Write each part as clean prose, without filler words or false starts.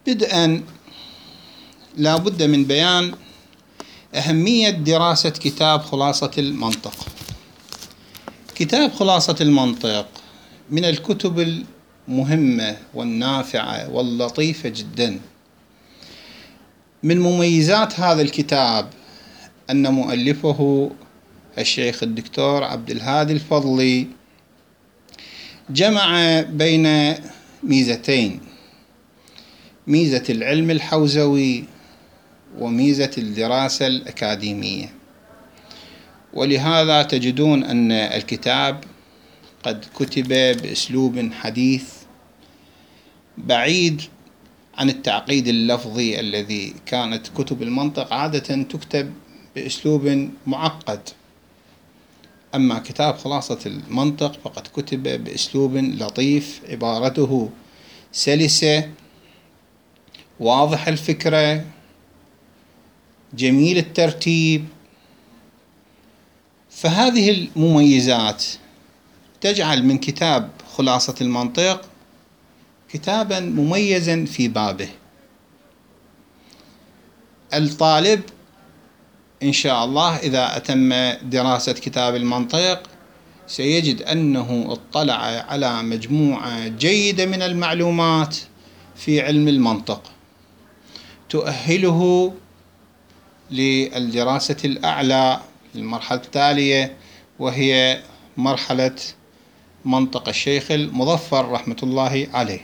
بدءا لا بد من بيان أهمية دراسة كتاب خلاصة المنطق. كتاب خلاصة المنطق من الكتب المهمة والنافعة واللطيفة جدا. من مميزات هذا الكتاب أن مؤلفه الشيخ الدكتور عبد الهادي الفضلي جمع بين ميزتين: ميزة العلم الحوزوي وميزة الدراسة الأكاديمية. ولهذا تجدون أن الكتاب قد كتب بأسلوب حديث بعيد عن التعقيد اللفظي الذي كانت كتب المنطق عادة تكتب بأسلوب معقد. أما كتاب خلاصة المنطق فقد كتب بأسلوب لطيف، عبارته سلسة، واضح الفكرة، جميل الترتيب. فهذه المميزات تجعل من كتاب خلاصة المنطق كتابا مميزا في بابه. الطالب إن شاء الله إذا أتم دراسة كتاب المنطق سيجد أنه اطلع على مجموعة جيدة من المعلومات في علم المنطق تؤهله للدراسة الأعلى، المرحلة التالية، وهي مرحلة منطق الشيخ المظفر رحمة الله عليه.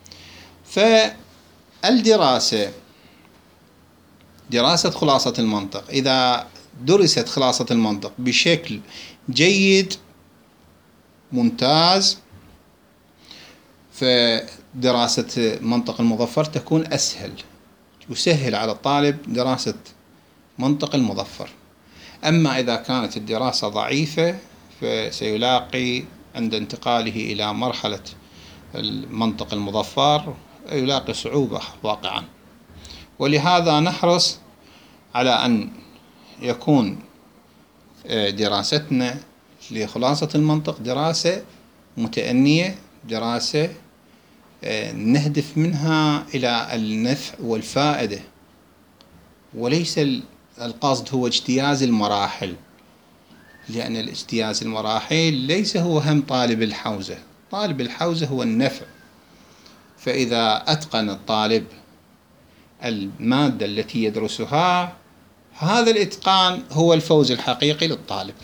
دراسة خلاصة المنطق، إذا درست خلاصة المنطق بشكل جيد ممتاز فدراسة منطق المظفر تكون أسهل، يسهل على الطالب دراسة منطق المظفر. أما إذا كانت الدراسة ضعيفة فسيلاقي عند انتقاله إلى مرحلة المنطق المظفر يلاقي صعوبة واقعا. ولهذا نحرص على أن يكون دراستنا لخلاصة المنطق دراسة متأنية، دراسة نهدف منها إلى النفع والفائدة، وليس القصد هو اجتياز المراحل، لأن الاجتياز المراحل ليس هو هم طالب الحوزة. طالب الحوزة هو النفع، فإذا أتقن الطالب المادة التي يدرسها هذا الإتقان هو الفوز الحقيقي للطالب.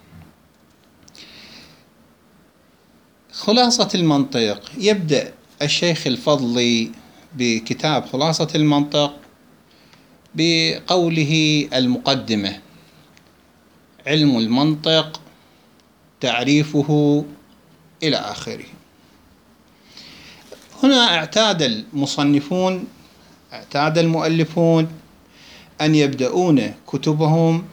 خلاصة المنطق، يبدأ الشيخ الفضلي بكتاب خلاصة المنطق بقوله المقدمة: علم المنطق، تعريفه، إلى آخره. هنا اعتاد المؤلفون أن يبدأون كتبهم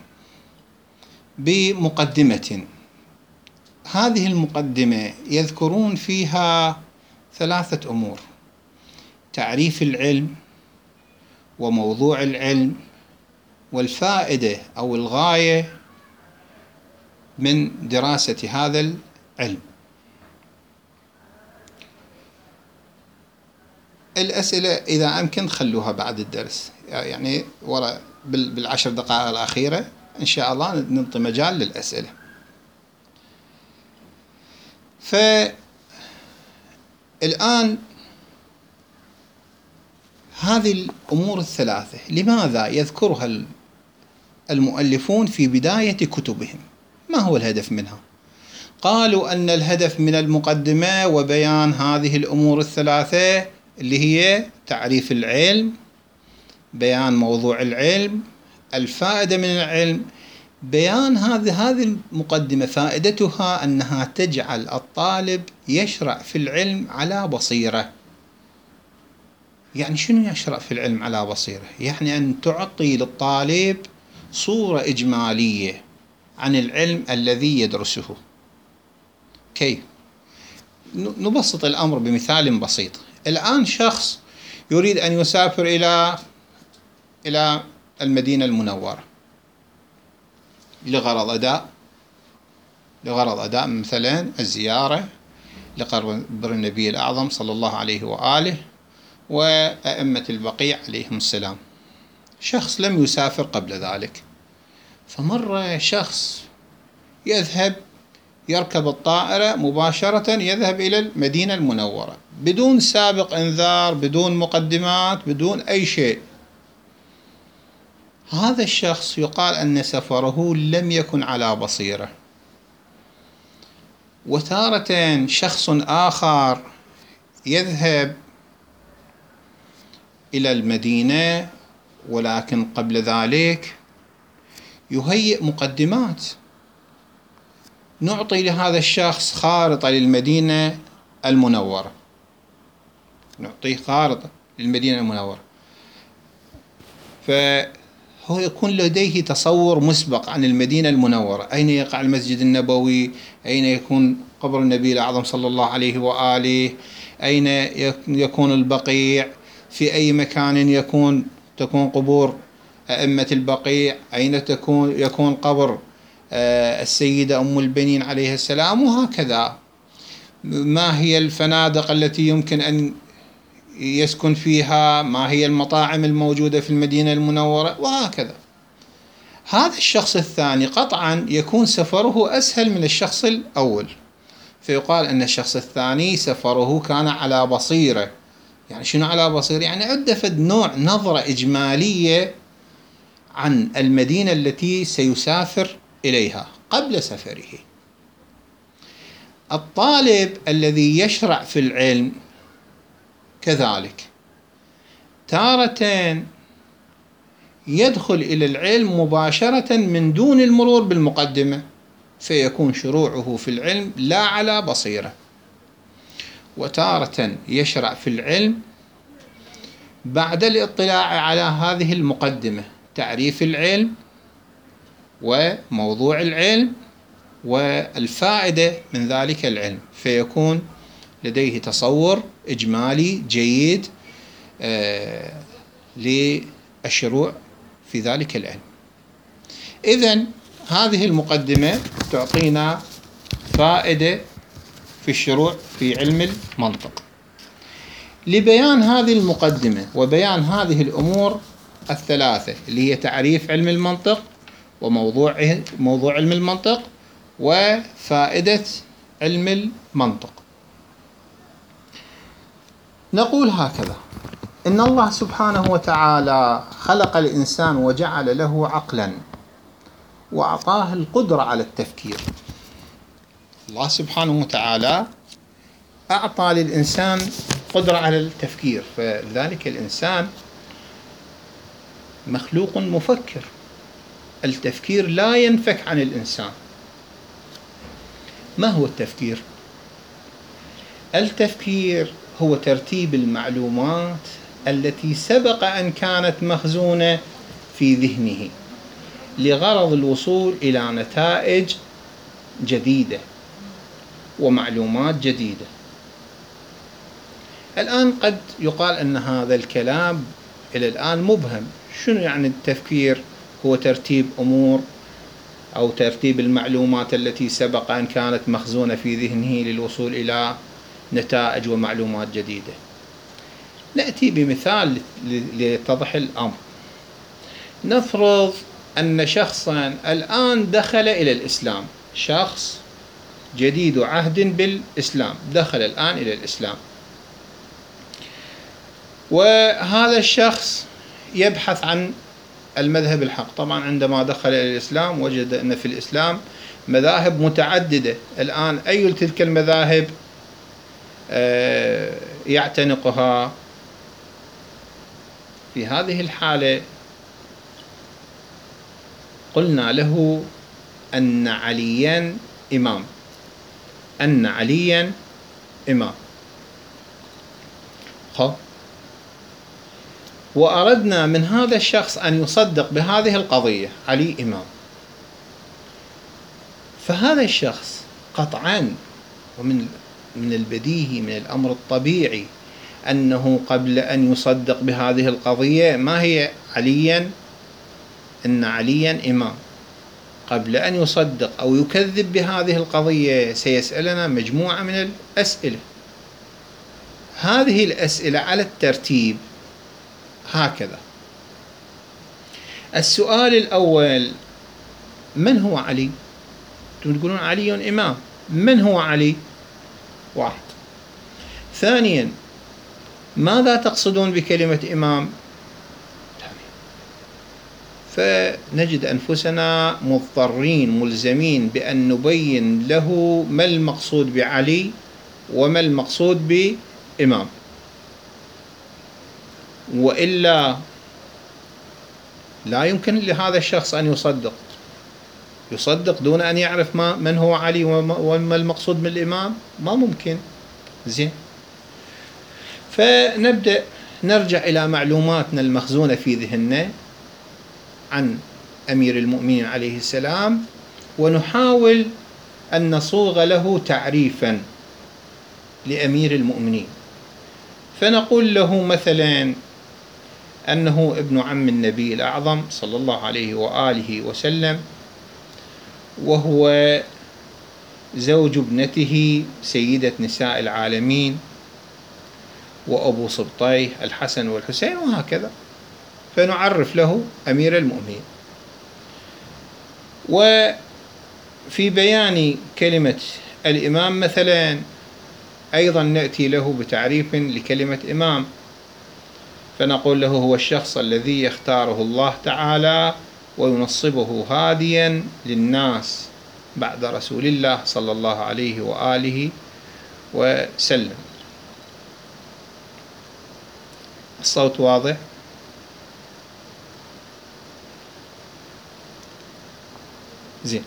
بمقدمة. هذه المقدمة يذكرون فيها 3 أمور: تعريف العلم، وموضوع العلم، والفائدة أو الغاية من دراسة هذا العلم. الأسئلة إذا أمكن خلوها بعد الدرس، يعني بالعشر دقائق الأخيرة إن شاء الله ننطي مجال للأسئلة. فالآن هذه الأمور ال3 لماذا يذكرها المؤلفون في بداية كتبهم؟ ما هو الهدف منها؟ قالوا أن الهدف من المقدمة وبيان هذه الأمور ال3 اللي هي تعريف العلم، بيان موضوع العلم، الفائدة من العلم. بيان هذه المقدمة فائدتها أنها تجعل الطالب يشرع في العلم على بصيرة. يعني شنو يشرع في العلم على بصيرة؟ يعني أن تعطي للطالب صورة إجمالية عن العلم الذي يدرسه. كيف؟ نبسط الأمر بمثال بسيط. الآن شخص يريد أن يسافر إلى المدينة المنورة لغرض أداء مثلا الزيارة لقبر النبي الأعظم صلى الله عليه وآله، وأئمة البقيع عليهم السلام. شخص لم يسافر قبل ذلك، فمر شخص يذهب يركب الطائرة مباشرة يذهب إلى المدينة المنورة بدون سابق إنذار، بدون مقدمات، بدون أي شيء. هذا الشخص يقال أن سفره لم يكن على بصيرة. وتارة شخص آخر يذهب إلى المدينة ولكن قبل ذلك يهيئ مقدمات. نعطي لهذا الشخص خارطة للمدينة المنورة، نعطيه خارطة للمدينة المنورة، فهو يكون لديه تصور مسبق عن المدينة المنورة، أين يقع المسجد النبوي، أين يكون قبر النبي الأعظم صلى الله عليه وآله، أين يكون البقيع، في أي مكان تكون قبور أئمة البقيع، أين يكون قبر السيدة أم البنين عليه السلام، وهكذا. ما هي الفنادق التي يمكن أن يسكن فيها، ما هي المطاعم الموجودة في المدينة المنورة، وهكذا. هذا الشخص الثاني قطعا يكون سفره أسهل من الشخص الأول، فيقال أن الشخص الثاني سفره كان على بصيرة. يعني شنو على بصيرة؟ يعني عنده فد نوع نظرة إجمالية عن المدينة التي سيسافر إليها قبل سفره. الطالب الذي يشرع في العلم كذلك تارة يدخل إلى العلم مباشرة من دون المرور بالمقدمة، فيكون شروعه في العلم لا على بصيرة. وتارة يشرع في العلم بعد الاطلاع على هذه المقدمة، تعريف العلم وموضوع العلم والفائدة من ذلك العلم، فيكون لديه تصور إجمالي جيد للشروع في ذلك العلم. إذن هذه المقدمة تعطينا فائدة في الشروع في علم المنطق. لبيان هذه المقدمة وبيان هذه الأمور الثلاثة اللي هي تعريف علم المنطق وموضوع علم المنطق وفائدة علم المنطق، نقول هكذا: إن الله سبحانه وتعالى خلق الإنسان وجعل له عقلا وأعطاه القدرة على التفكير. الله سبحانه وتعالى أعطى للإنسان قدرة على التفكير، فلذلك الإنسان مخلوق مفكر. التفكير لا ينفك عن الإنسان. ما هو التفكير؟ التفكير هو ترتيب المعلومات التي سبق أن كانت مخزونة في ذهنه لغرض الوصول إلى نتائج جديدة ومعلومات جديدة. الآن قد يقال أن هذا الكلام إلى الآن مبهم. شنو يعني التفكير؟ هو ترتيب أمور أو ترتيب المعلومات التي سبق أن كانت مخزونة في ذهنه للوصول إلى نتائج ومعلومات جديدة. نأتي بمثال ليتضح الأمر. نفرض أن شخصا الآن دخل إلى الإسلام، شخص جديد عهد بالإسلام دخل الآن إلى الإسلام، وهذا الشخص يبحث عن المذهب الحق. طبعا عندما دخل إلى الإسلام وجد أن في الإسلام مذاهب متعددة. الآن أي تلك المذاهب يعتنقها؟ في هذه الحالة قلنا له أن عليا إمام، أن عليا إمام. وأردنا من هذا الشخص أن يصدق بهذه القضية، علي إمام. فهذا الشخص قطعا ومن البديهي من الأمر الطبيعي أنه قبل أن يصدق بهذه القضية ما هي عليا، أن عليا إمام، قبل أن يصدق أو يكذب بهذه القضية سيسألنا مجموعة من الأسئلة. هذه الأسئلة على الترتيب هكذا. السؤال الأول: من هو علي؟ أنتم تقولون علي إمام، من هو علي؟ واحد. ثانيا: ماذا تقصدون بكلمة إمام؟ فنجد أنفسنا مضطرين ملزمين بأن نبين له ما المقصود بعلي وما المقصود بإمام، وإلا لا يمكن لهذا الشخص أن يصدق دون أن يعرف من هو علي وما المقصود بالإمام، ما ممكن. زين، فنبدأ نرجع إلى معلوماتنا المخزونة في ذهننا عن أمير المؤمنين عليه السلام، ونحاول أن نصوغ له تعريفا لأمير المؤمنين. فنقول له مثلا أنه ابن عم النبي الأعظم صلى الله عليه وآله وسلم، وهو زوج ابنته سيدة نساء العالمين، وأبو سبطيه الحسن والحسين، وهكذا. فنعرف له أمير المؤمنين. وفي بيان كلمة الإمام مثلا أيضا نأتي له بتعريف لكلمة إمام، فنقول له: هو الشخص الذي يختاره الله تعالى وينصبه هاديا للناس بعد رسول الله صلى الله عليه وآله وسلم. الصوت واضح؟ زين.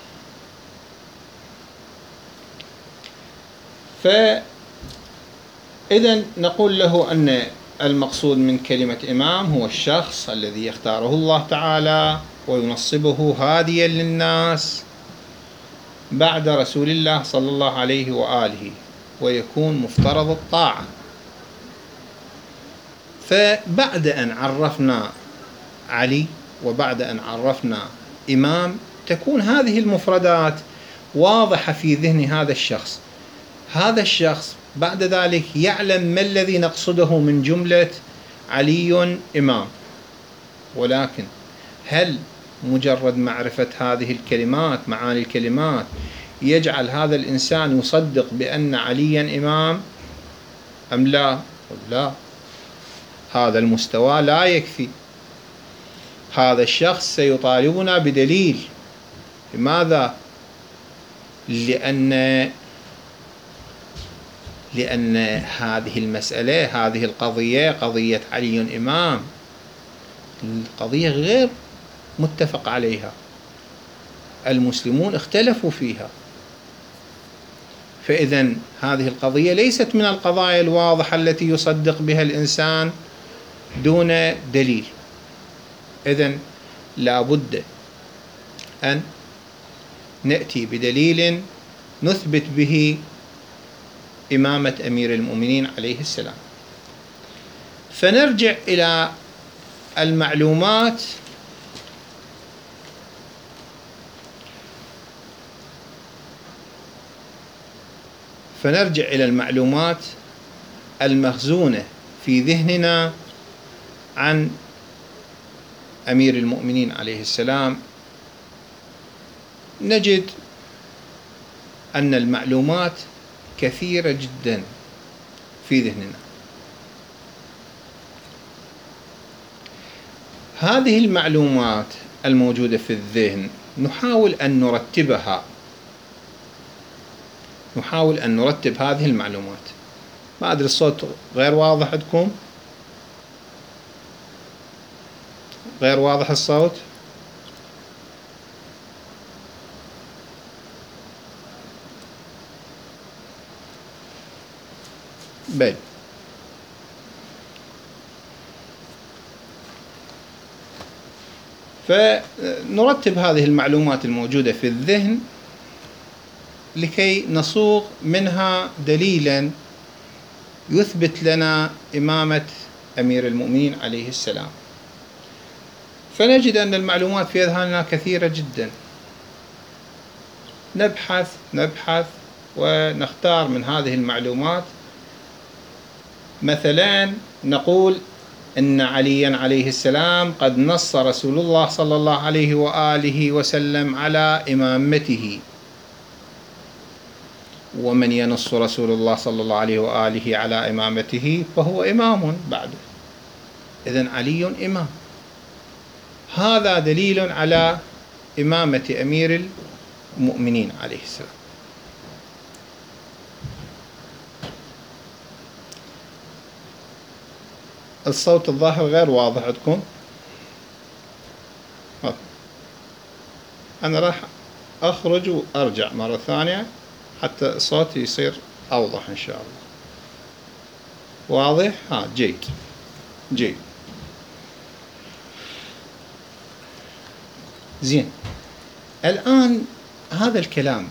فإذا نقول له أن المقصود من كلمة إمام هو الشخص الذي يختاره الله تعالى وينصبه هاديا للناس بعد رسول الله صلى الله عليه وآله، ويكون مفترض الطاعة. فبعد أن عرفنا علي وبعد أن عرفنا إمام، تكون هذه المفردات واضحة في ذهن هذا الشخص. هذا الشخص بعد ذلك يعلم ما الذي نقصده من جملة علي إمام. ولكن هل مجرد معرفة هذه الكلمات، معاني الكلمات، يجعل هذا الإنسان يصدق بأن عليا إمام أم لا؟ لا، هذا المستوى لا يكفي. هذا الشخص سيطالبنا بدليل. لماذا؟ لأن هذه المسألة، هذه القضية، قضية علي إمام، القضية غير متفق عليها، المسلمون اختلفوا فيها. فإذا هذه القضية ليست من القضايا الواضحة التي يصدق بها الإنسان دون دليل. إذن لا بد أن نأتي بدليل نثبت به إمامة أمير المؤمنين عليه السلام. فنرجع إلى المعلومات المخزونة في ذهننا عن أمير المؤمنين عليه السلام. نجد أن المعلومات كثيرة جدا في ذهننا. هذه المعلومات الموجودة في الذهن نحاول أن نرتب هذه المعلومات. ما أدري الصوت غير واضح عندكم؟ غير واضح الصوت؟ بل فنرتب هذه المعلومات الموجودة في الذهن لكي نصوغ منها دليلا يثبت لنا إمامة أمير المؤمنين عليه السلام. فنجد أن المعلومات في أذهاننا كثيرة جدا. نبحث ونختار من هذه المعلومات مثلا نقول إن عليا عليه السلام قد نص رسول الله صلى الله عليه وآله وسلم على إمامته، ومن ينص رسول الله صلى الله عليه وآله على إمامته فهو إمام بعده، إذن علي إمام. هذا دليل على إمامة أمير المؤمنين عليه السلام. الصوت الظاهر غير واضح عندكم. أنا راح أخرج وأرجع مرة ثانية حتى الصوت يصير أوضح إن شاء الله. واضح؟ جيد جيد. زين، الآن هذا الكلام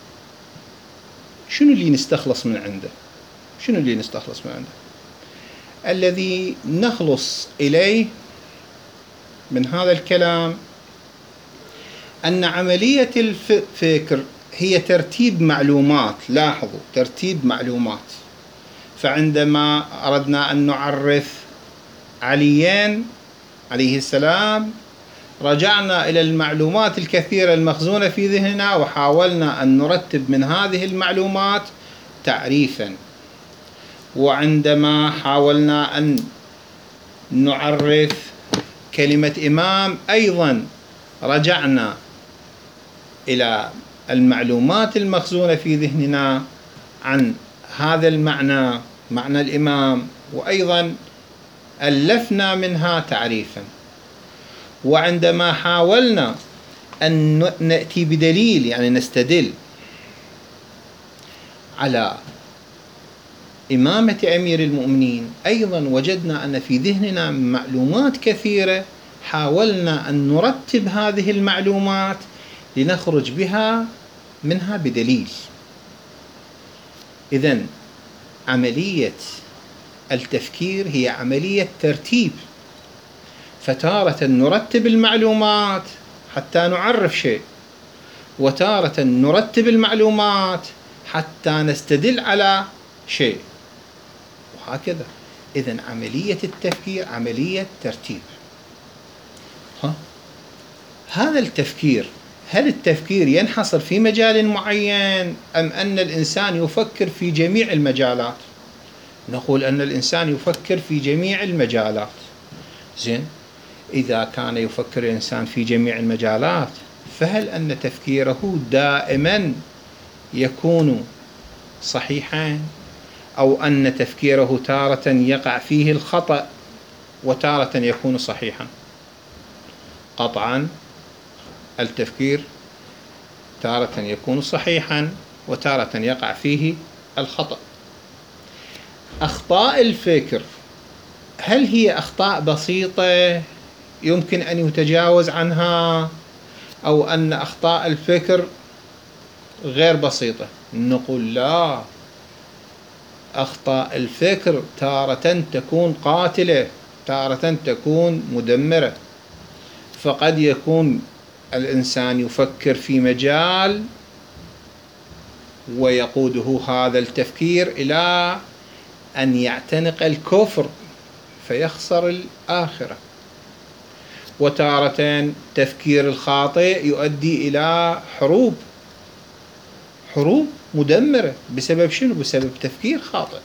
شنو اللي نستخلص من عنده؟ شنو اللي نستخلص من عنده؟ الذي نخلص إليه من هذا الكلام أن عملية الفكر هي ترتيب معلومات. لاحظوا، ترتيب معلومات. فعندما أردنا أن نعرف عليين عليه السلام رجعنا إلى المعلومات الكثيرة المخزونة في ذهننا وحاولنا أن نرتب من هذه المعلومات تعريفا. وعندما حاولنا أن نعرف كلمة إمام أيضا رجعنا إلى المعلومات المخزونة في ذهننا عن هذا المعنى، معنى الإمام، وأيضا ألفنا منها تعريفا. وعندما حاولنا أن نأتي بدليل، يعني نستدل على إمامة أمير المؤمنين، أيضا وجدنا أن في ذهننا معلومات كثيرة حاولنا أن نرتب هذه المعلومات لنخرج بها منها بدليل. إذن عملية التفكير هي عملية ترتيب، فتارة نرتب المعلومات حتى نعرف شيء، وتارة نرتب المعلومات حتى نستدل على شيء، وهكذا. إذن عملية التفكير عملية ترتيب. هذا التفكير، هل التفكير ينحصر في مجال معين أم أن الإنسان يفكر في جميع المجالات؟ نقول أن الإنسان يفكر في جميع المجالات. زين، إذا كان يفكر الإنسان في جميع المجالات فهل أن تفكيره دائما يكون صحيحا، أو أن تفكيره تارة يقع فيه الخطأ وتارة يكون صحيحا؟ قطعا التفكير تارة يكون صحيحا وتارة يقع فيه الخطأ. أخطاء الفكر هل هي أخطاء بسيطة يمكن أن يتجاوز عنها، أو أن أخطاء الفكر غير بسيطة؟ نقول لا، أخطاء الفكر تارة تكون قاتلة، تارة تكون مدمرة. فقد يكون الإنسان يفكر في مجال ويقوده هذا التفكير إلى أن يعتنق الكفر فيخسر الآخرة، وتارة تفكير الخاطئ يؤدي إلى حروب مدمرة. بسبب شنو؟ بسبب تفكير خاطئ.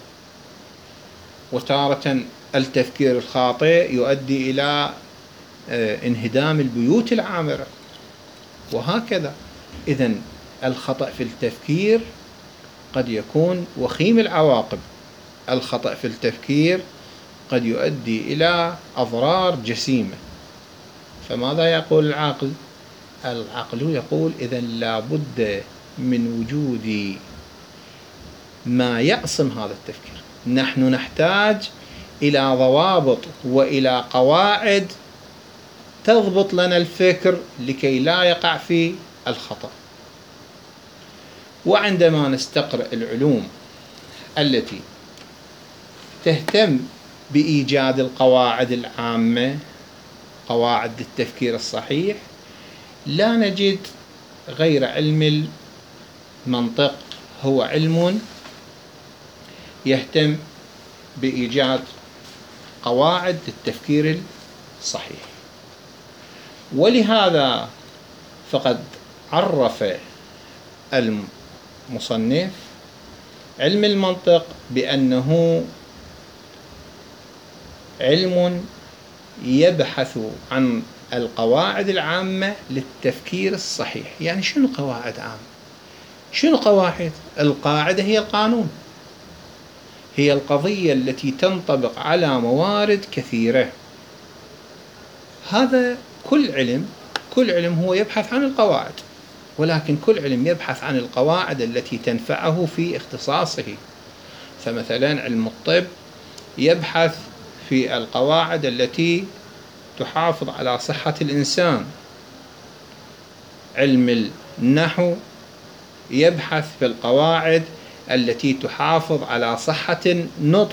وتارة التفكير الخاطئ يؤدي إلى انهدام البيوت العامرة، وهكذا. إذن الخطأ في التفكير قد يكون وخيم العواقب. الخطأ في التفكير قد يؤدي إلى أضرار جسيمة. فماذا يقول العقل؟ العقل يقول إذن لا بد من وجود ما يعصم هذا التفكير. نحن نحتاج إلى ضوابط وإلى قواعد تضبط لنا الفكر لكي لا يقع في الخطأ. وعندما نستقرأ العلوم التي تهتم بإيجاد القواعد العامة، قواعد التفكير الصحيح، لا نجد غير علم المنطق. هو علم يهتم بإيجاد قواعد للتفكير الصحيح. ولهذا فقد عرف المصنف علم المنطق بأنه علم يبحث عن القواعد العامة للتفكير الصحيح. يعني شنو قواعد عامة؟ شنو قواعد؟ القاعدة هي القانون، هي القضية التي تنطبق على موارد كثيرة. هذا كل علم هو يبحث عن القواعد، ولكن كل علم يبحث عن القواعد التي تنفعه في اختصاصه. فمثلا علم الطب يبحث في القواعد التي تحافظ على صحة الإنسان. علم النحو يبحث في القواعد التي تحافظ على صحة النطق.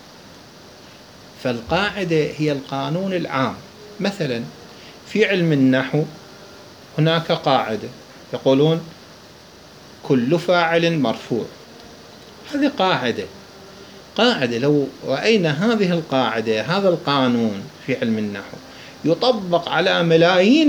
فالقاعدة هي القانون العام. مثلا في علم النحو هناك قاعدة يقولون كل فاعل مرفوع. هذه قاعدة لو رأينا هذه القاعدة، هذا القانون في علم النحو يطبق على ملايين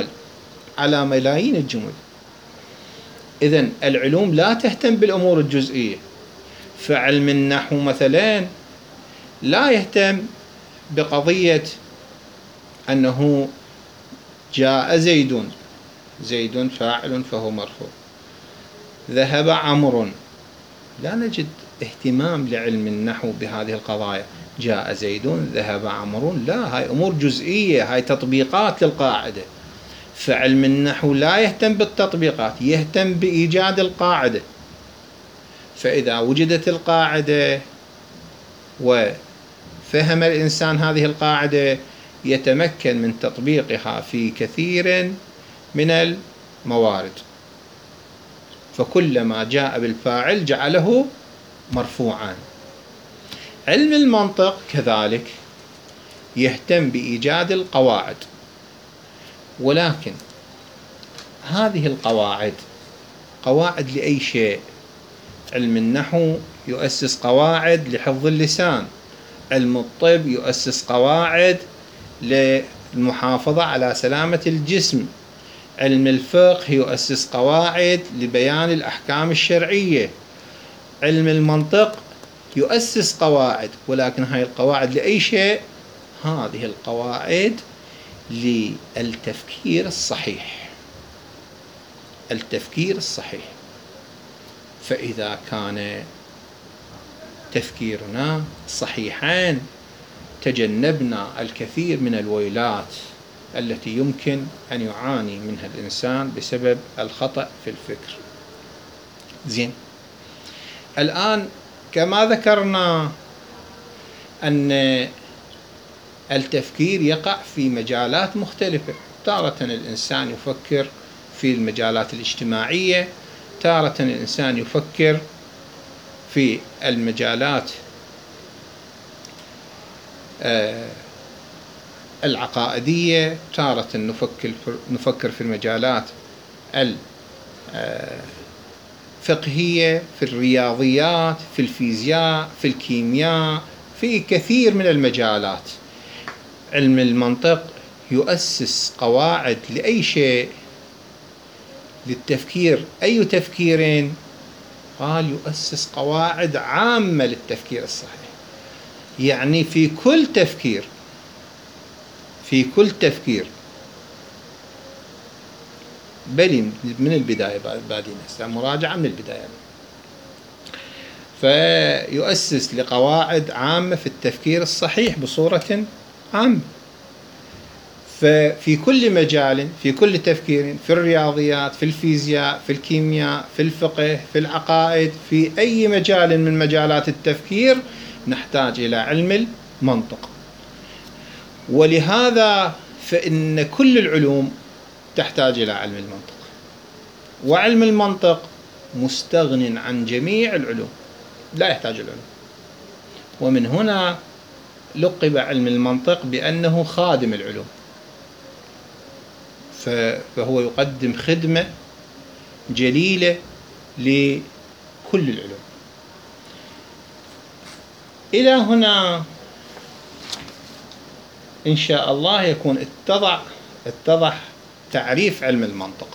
الجمل. إذن العلوم لا تهتم بالأمور الجزئية. فعلم النحو مثلا لا يهتم بقضية أنه جاء زيد فاعل فهو مرفوع، ذهب عمرو. لا نجد اهتمام لعلم النحو بهذه القضايا. جاء زيد ذهب عمرو، لا، هاي أمور جزئية، هاي تطبيقات للقاعدة. فعلم النحو لا يهتم بالتطبيقات، يهتم بإيجاد القاعدة. فإذا وجدت القاعدة وفهم الإنسان هذه القاعدة يتمكن من تطبيقها في كثير من الموارد. فكلما جاء بالفاعل جعله مرفوعا. علم المنطق كذلك يهتم بإيجاد القواعد، ولكن هذه القواعد قواعد لأي شيء. علم النحو يؤسس قواعد لحفظ اللسان، علم الطب يؤسس قواعد للمحافظة على سلامة الجسم، علم الفقه يؤسس قواعد لبيان الأحكام الشرعية، علم المنطق يؤسس قواعد، ولكن هاي القواعد لأي شيء؟ هذه القواعد للتفكير الصحيح. فإذا كان تفكيرنا صحيحا تجنبنا الكثير من الويلات التي يمكن أن يعاني منها الإنسان بسبب الخطأ في الفكر. زين، الآن كما ذكرنا أن التفكير يقع في مجالات مختلفة. تارة الإنسان يفكر في المجالات الاجتماعية، تارة الإنسان يفكر في المجالات العقائدية، تارة نفكر في المجالات الفقهية، في الرياضيات، في الفيزياء، في الكيمياء، في كثير من المجالات. علم المنطق يؤسس قواعد لأي شيء للتفكير. أي تفكير؟ قال يؤسس قواعد عامة للتفكير الصحيح. يعني في كل تفكير بلي من البداية، بعدين مراجعة من البداية. فيؤسس لقواعد عامة في التفكير الصحيح بصورة عامة. ففي كل مجال، في كل تفكير، في الرياضيات، في الفيزياء، في الكيمياء، في الفقه، في العقائد، في أي مجال من مجالات التفكير نحتاج إلى علم المنطق. ولهذا فإن كل العلوم تحتاج إلى علم المنطق، وعلم المنطق مستغن عن جميع العلوم، لا يحتاج العلوم. ومن هنا لقب علم المنطق بأنه خادم العلوم. فهو يقدم خدمة جليلة لكل العلوم. إلى هنا إن شاء الله يكون اتضح تعريف علم المنطق،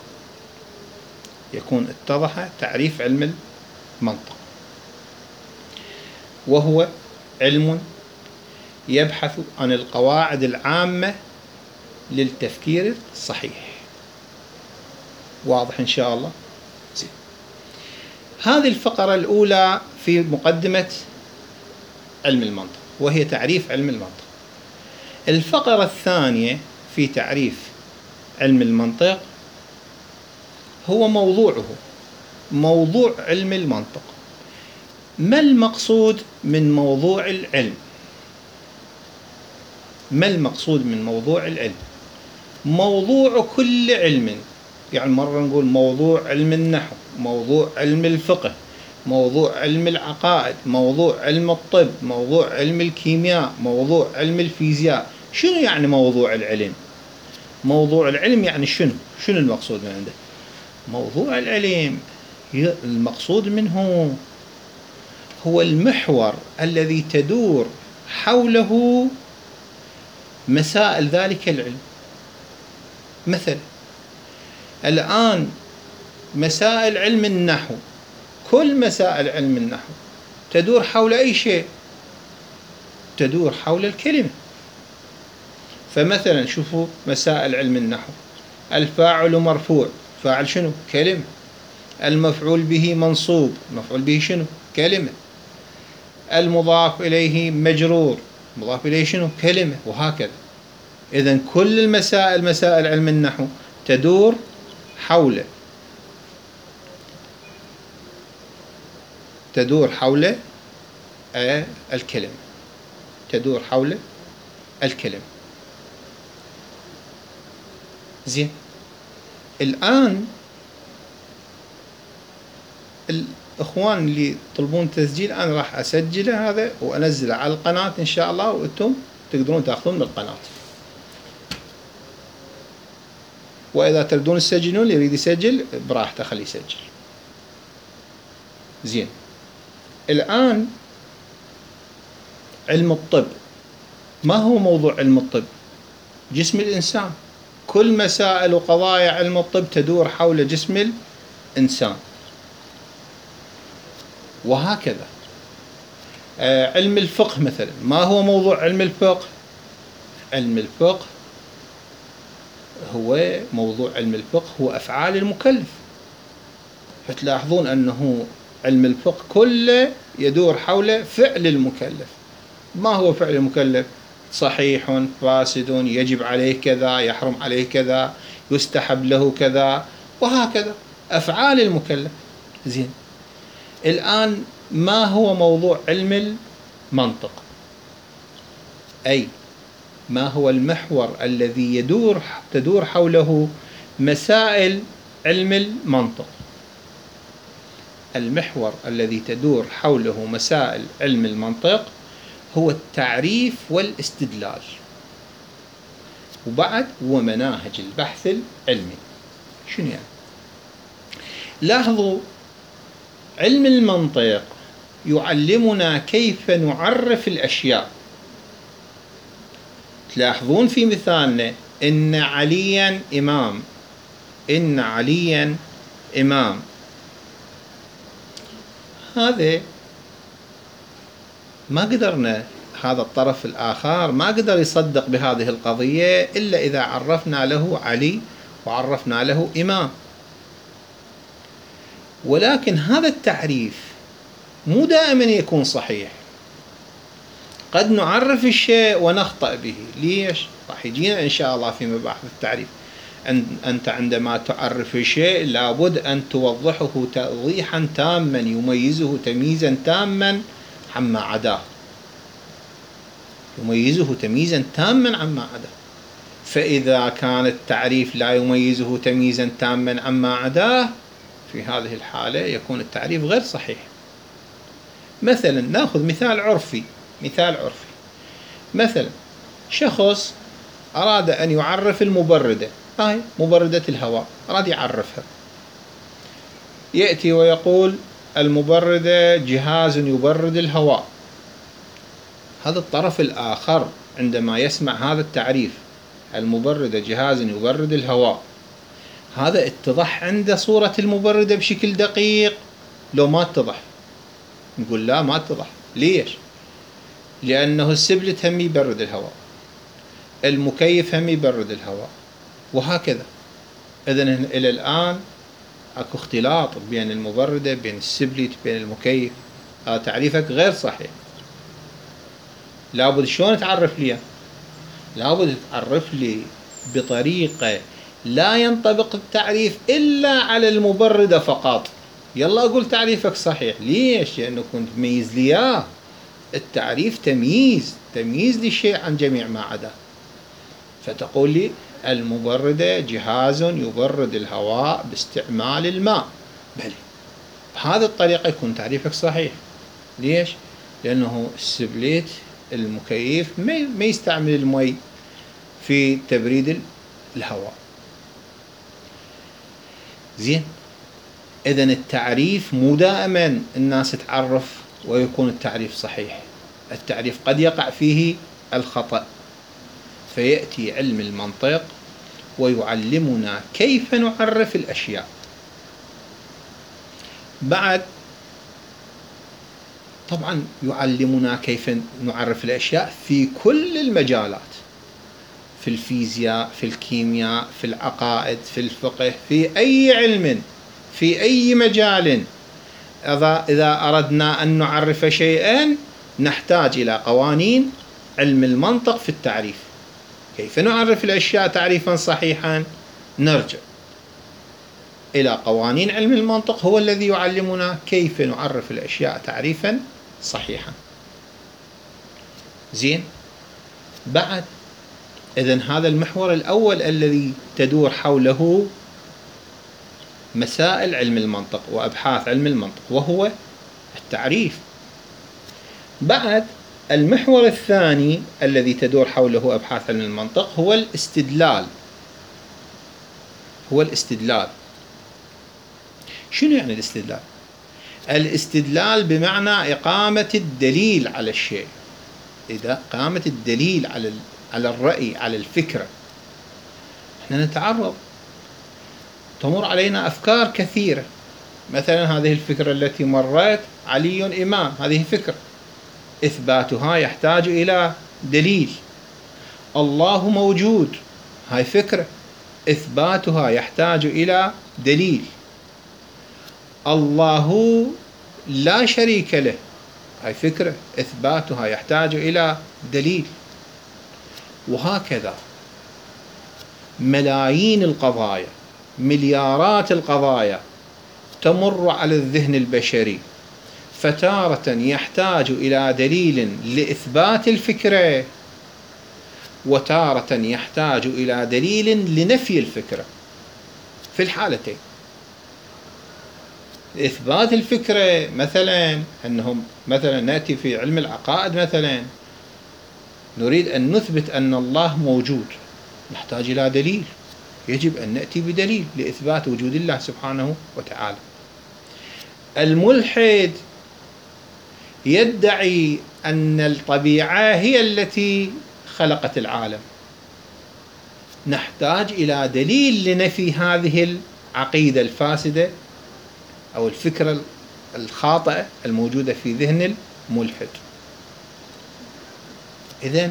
اتضح تعريف علم المنطق، وهو علم يبحث عن القواعد العامة للتفكير الصحيح. واضح إن شاء الله؟ زين. هذه الفقرة الأولى في مقدمة علم المنطق، وهي تعريف علم المنطق. الفقرة الثانية في تعريف علم المنطق هو موضوع علم المنطق. ما المقصود من موضوع العلم؟ موضوع كل علم، يعني مرة نقول موضوع علم النحو، موضوع علم الفقه، موضوع علم العقائد، موضوع علم الطب، موضوع علم الكيمياء، موضوع علم الفيزياء. شنو يعني موضوع العلم؟ موضوع العلم يعني شنو المقصود من عنده؟ موضوع العلم المقصود منه هو المحور الذي تدور حوله مسائل ذلك العلم. مثلا الآن مسائل علم النحو، كل مسائل علم النحو تدور حول أي شيء؟ تدور حول الكلمة. فمثلا شوفوا مسائل علم النحو، الفاعل مرفوع، فاعل شنو؟ كلمة. المفعول به منصوب، المفعول به شنو؟ كلمة. المضاف إليه مجرور، مضاف إليه شنو؟ كلمة. وهكذا. إذن كل المسائل، مسائل علم النحو تدور حول الكلمة، تدور حول الكلمة. زين. الآن الإخوان اللي يطلبون تسجيل أنا راح أسجله هذا وأنزله على القناة إن شاء الله، وأنتم تقدرون تأخذون من القناة. وإذا تردون تسجلون، اللي يريد يسجل براحته خليه يسجل. زين. الآن علم الطب، ما هو موضوع علم الطب؟ جسم الإنسان. كل مسائل وقضايا علم الطب تدور حول جسم الإنسان. وهكذا. علم الفقه مثلا، ما هو موضوع علم الفقه؟ علم الفقه هو موضوع علم الفقه هو أفعال المكلف. فتلاحظون أنه علم الفقه كله يدور حول فعل المكلف. ما هو فعل المكلف؟ صحيح، فاسد، يجب عليه كذا، يحرم عليه كذا، يستحب له كذا، وهكذا أفعال المكلف. زين. الآن ما هو موضوع علم المنطق؟ أي ما هو المحور الذي تدور حوله مسائل علم المنطق؟ المحور الذي تدور حوله مسائل علم المنطق هو التعريف والاستدلال، وبعد هو مناهج البحث العلمي. شنو يعني؟ لاحظوا، علم المنطق يعلمنا كيف نعرف الأشياء. تلاحظون في مثالنا إن عليا إمام، هذا ما قدرنا، هذا الطرف الآخر ما قدر يصدق بهذه القضية إلا إذا عرفنا له علي وعرفنا له إمام. ولكن هذا التعريف مو دائما يكون صحيح. قد نعرف الشيء ونخطأ به. ليش؟ راح يجينا إن شاء الله في مباحث التعريف. أنت عندما تعرف الشيء لابد أن توضحه توضيحا تاما يميزه تمييزا تاما عما عداه. فإذا كان التعريف لا يميزه تمييزا تاما عما عداه، في هذه الحالة يكون التعريف غير صحيح. مثلا نأخذ مثال عرفي. مثلا شخص أراد أن يعرف المبردة، هاي مبردة الهواء، أراد يعرفها. يأتي ويقول المبردة جهاز يبرد الهواء. هذا الطرف الآخر عندما يسمع هذا التعريف: المبردة جهاز يبرد الهواء، هذا اتضح عنده صورة المبردة بشكل دقيق لو ما اتضح؟ نقول لا، ما اتضح. ليش؟ لأنه السبلت هم يبرد الهواء، المكيف هم يبرد الهواء، وهكذا. إذن إلى الآن اكو اختلاط بين المبردة، بين السبلت، بين المكيف. هذا تعريفك غير صحيح. لابد شلون تعرف لي؟ لابد تعرف لي بطريقة لا ينطبق التعريف إلا على المبردة فقط. يلا أقول تعريفك صحيح. ليش؟ لأنه كنت تميز لي إياه. التعريف تمييز للشيء عن جميع ما عداه. فتقول لي المبردة جهاز يبرد الهواء باستعمال الماء. بلى، بهذه الطريقة يكون تعريفك صحيح. ليش؟ لأنه السبليت المكيف ما يستعمل المي في تبريد الهواء. زين. إذن التعريف مو دائما الناس تعرف ويكون التعريف صحيح. التعريف قد يقع فيه الخطأ، فيأتي علم المنطق ويعلمنا كيف نعرف الأشياء. بعد طبعا يعلمنا كيف نعرف الأشياء في كل المجالات، في الفيزياء، في الكيمياء، في العقائد، في الفقه، في أي علم، في أي مجال. إذا أردنا أن نعرف شيئا نحتاج إلى قوانين علم المنطق في التعريف. كيف نعرف الأشياء تعريفا صحيحا؟ نرجع إلى قوانين علم المنطق، هو الذي يعلمنا كيف نعرف الأشياء تعريفا صحيحا. زين. بعد إذن هذا المحور الأول الذي تدور حوله مسائل علم المنطق وأبحاث علم المنطق، وهو التعريف. بعد المحور الثاني الذي تدور حوله أبحاث علم المنطق هو الاستدلال. شنو يعني الاستدلال؟ الاستدلال بمعنى إقامة الدليل على الشيء. إذا إقامة الدليل على الرأي، على الفكرة. احنا نتعرض، تمر علينا أفكار كثيرة. مثلا هذه الفكرة التي مرت: علي إمام، هذه فكرة، إثباتها يحتاج إلى دليل. الله موجود، هاي فكرة، إثباتها يحتاج إلى دليل. الله لا شريك له، هاي فكرة، إثباتها يحتاج إلى دليل. وهكذا ملايين القضايا، مليارات القضايا تمر على الذهن البشري، فتارة يحتاج إلى دليل لإثبات الفكرة، وتارة يحتاج إلى دليل لنفي الفكرة. في الحالتين، إثبات الفكرة مثلا أنهم مثلا نأتي في علم العقائد، مثلا نريد أن نثبت أن الله موجود، نحتاج إلى دليل، يجب أن نأتي بدليل لإثبات وجود الله سبحانه وتعالى. الملحد يدعي أن الطبيعة هي التي خلقت العالم، نحتاج إلى دليل لنفي هذه العقيدة الفاسدة أو الفكرة الخاطئة الموجودة في ذهن الملحد. إذن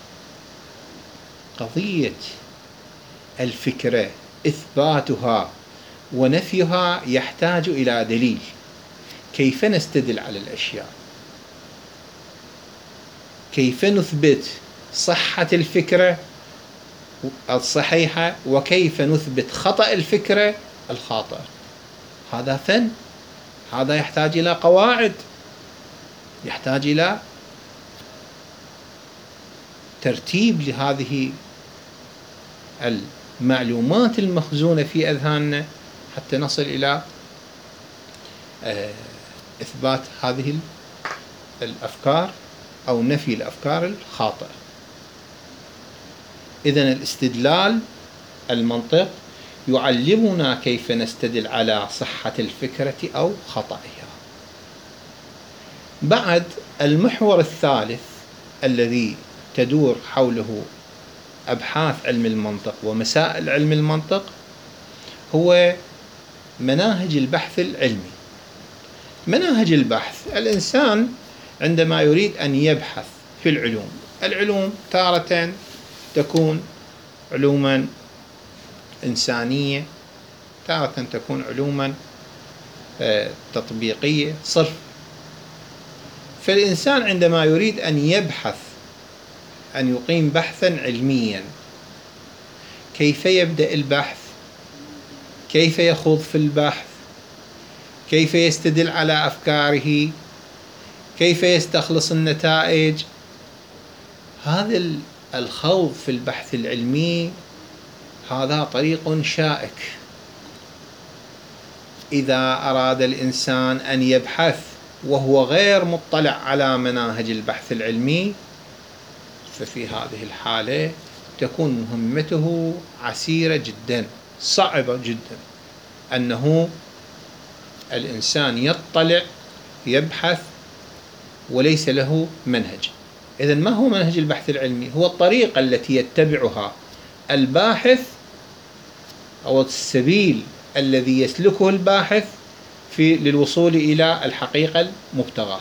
قضية الفكرة إثباتها ونفيها يحتاج إلى دليل. كيف نستدل على الأشياء؟ كيف نثبت صحة الفكرة الصحيحة، وكيف نثبت خطأ الفكرة الخاطئة؟ هذا فن، هذا يحتاج إلى قواعد، يحتاج إلى ترتيب لهذه المعلومات المخزونة في أذهاننا حتى نصل إلى إثبات هذه الأفكار أو نفي الأفكار الخاطئة. إذن الاستدلال، المنطق، يعلمنا كيف نستدل على صحة الفكرة أو خطئها. بعد المحور الثالث الذي تدور حوله أبحاث علم المنطق ومسائل علم المنطق هو مناهج البحث العلمي. مناهج البحث، الإنسان عندما يريد أن يبحث في العلوم تارة تكون علوما إنسانية، تارة تكون علوما تطبيقية صرف. فالإنسان عندما يريد أن يبحث، أن يقيم بحثا علميا، كيف يبدأ البحث؟ كيف يخوض في البحث؟ كيف يستدل على أفكاره؟ كيف يستخلص النتائج؟ هذا الخوض في البحث العلمي هذا طريق شائك. إذا أراد الإنسان أن يبحث وهو غير مطلع على مناهج البحث العلمي، ففي هذه الحالة تكون مهمته عسيرة جدا، صعبة جدا، أنه الإنسان يطلع يبحث وليس له منهج. إذن ما هو منهج البحث العلمي؟ هو الطريقة التي يتبعها الباحث أو السبيل الذي يسلكه الباحث للوصول إلى الحقيقة المبتغاة.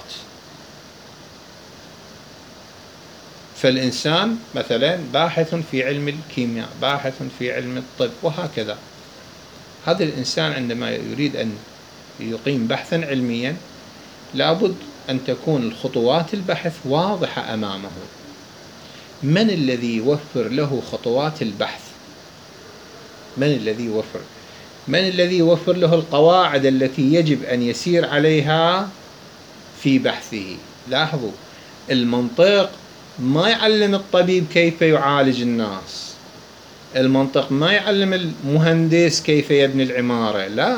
فالإنسان مثلا باحث في علم الكيمياء، باحث في علم الطب، وهكذا. هذا الإنسان عندما يريد أن يقيم بحثا علميا لابد أن تكون الخطوات البحث واضحة أمامه. من الذي يوفر له خطوات البحث؟ من الذي يوفر له القواعد التي يجب أن يسير عليها في بحثه؟ لاحظوا، المنطق ما يعلم الطبيب كيف يعالج الناس، المنطق ما يعلم المهندس كيف يبني العمارة، لا،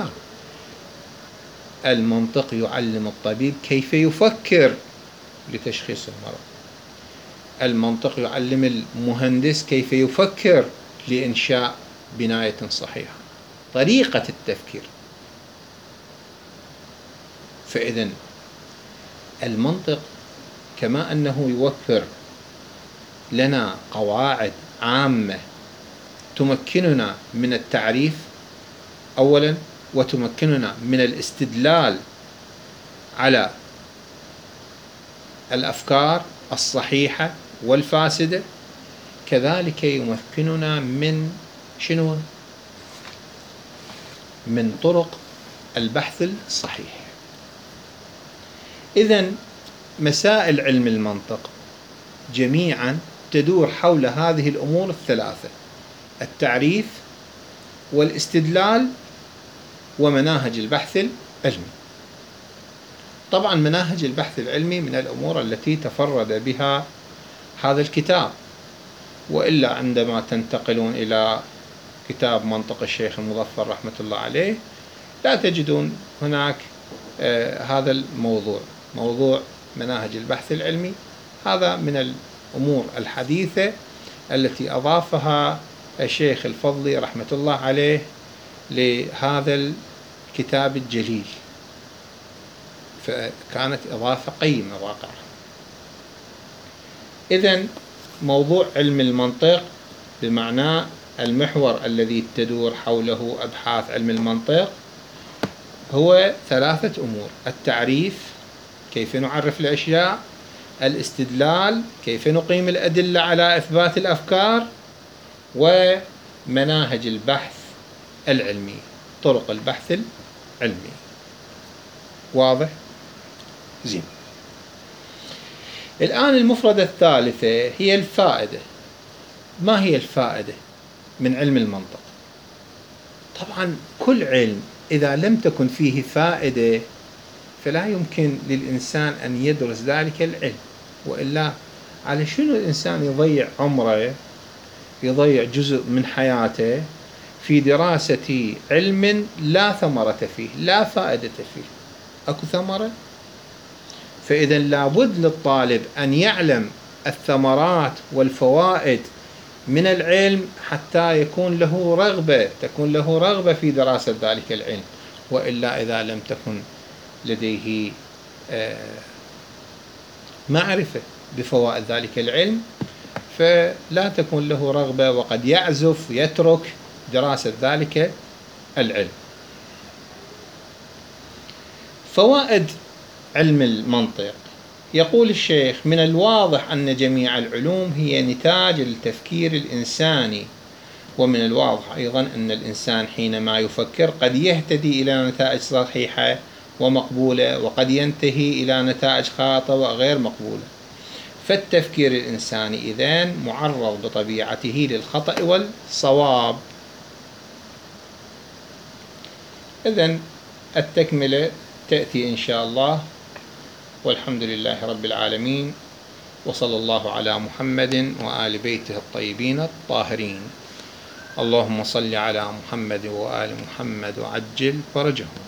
المنطق يعلم الطبيب كيف يفكر لتشخيص المرض، المنطق يعلم المهندس كيف يفكر لإنشاء بناية صحيحة، طريقة التفكير. فإذن المنطق كما أنه يوفر لنا قواعد عامة تمكننا من التعريف أولا، وتمكننا من الاستدلال على الأفكار الصحيحة والفاسدة، كذلك يمكننا من شنو؟ من طرق البحث الصحيح. إذن مسائل علم المنطق جميعا تدور حول هذه الأمور الثلاثة: التعريف والاستدلال ومناهج البحث العلمي. طبعا مناهج البحث العلمي من الأمور التي تفرد بها هذا الكتاب، وإلا عندما تنتقلون إلى كتاب منطق الشيخ المظفر رحمة الله عليه لا تجدون هناك هذا الموضوع، موضوع مناهج البحث العلمي. هذا من الأمور الحديثة التي أضافها الشيخ الفضلي رحمة الله عليه لهذا الكتاب الجليل، فكانت إضافة قيمة واقعة. إذن موضوع علم المنطق بمعنى المحور الذي تدور حوله أبحاث علم المنطق هو ثلاثة أمور: التعريف، كيف نعرف الأشياء، الاستدلال، كيف نقيم الأدلة على إثبات الأفكار، ومناهج البحث العلمي، طرق البحث العلمي. واضح؟ زين. الآن المفردة الثالثة هي الفائدة. ما هي الفائدة من علم المنطق؟ طبعا كل علم إذا لم تكن فيه فائدة فلا يمكن للإنسان أن يدرس ذلك العلم، وإلا على شنو الإنسان يضيع عمره، يضيع جزء من حياته في دراسة علم لا ثمرة فيه، لا فائدة فيه، أكو ثمرة؟ فإذا لابد للطالب أن يعلم الثمرات والفوائد من العلم حتى تكون له رغبة في دراسة ذلك العلم، وإلا إذا لم تكن لديه معرفة بفوائد ذلك العلم، فلا تكون له رغبة وقد يعزف يترك دراسة ذلك العلم. فوائد علم المنطق. يقول الشيخ: من الواضح أن جميع العلوم هي نتاج التفكير الإنساني، ومن الواضح أيضا أن الإنسان حينما يفكر قد يهتدي إلى نتائج صحيحة ومقبولة، وقد ينتهي إلى نتائج خاطئة وغير مقبولة. فالتفكير الإنساني إذن معرض بطبيعته للخطأ والصواب. إذن التكملة تأتي إن شاء الله، والحمد لله رب العالمين، وصلى الله على محمد وآل بيته الطيبين الطاهرين. اللهم صل على محمد وآل محمد وعجل فرجهم.